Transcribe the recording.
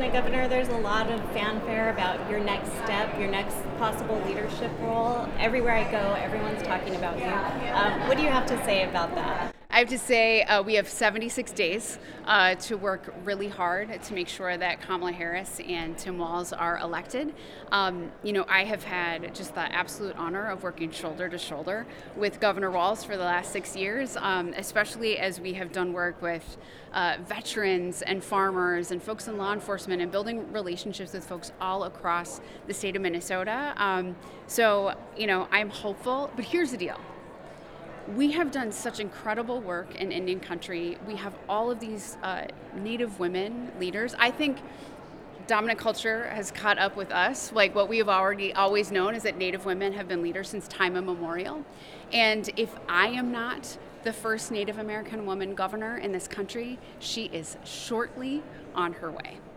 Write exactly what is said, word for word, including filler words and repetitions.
Lieutenant Governor, there's a lot of fanfare about your next step, your next possible leadership role. Everywhere I go, everyone's talking about you. Um, what do you have to say about that? I have to say uh, we have seventy-six days uh, to work really hard to make sure that Kamala Harris and Tim Walz are elected. Um, you know, I have had just the absolute honor of working shoulder to shoulder with Governor Walz for the last six years, um, especially as we have done work with uh, veterans and farmers and folks in law enforcement and building relationships with folks all across the state of Minnesota. Um, so, you know, I'm hopeful, but here's the deal. We have done such incredible work in Indian country. We have all of these uh, Native women leaders. I think dominant culture has caught up with us. Like what we have already always known is that Native women have been leaders since time immemorial. And if I am not the first Native American woman governor in this country, she is shortly on her way.